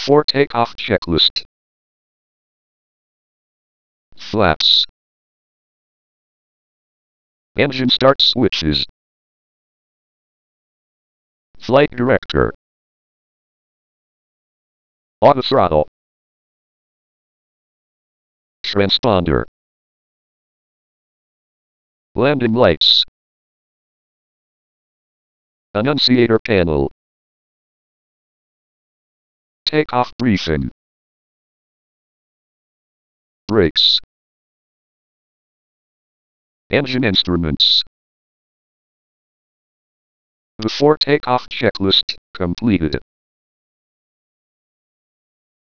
Before takeoff checklist. Flaps. Engine start switches. Flight director. Auto throttle. Transponder. Landing lights. Annunciator panel. Takeoff briefing. Brakes. Engine instruments. Before takeoff checklist completed.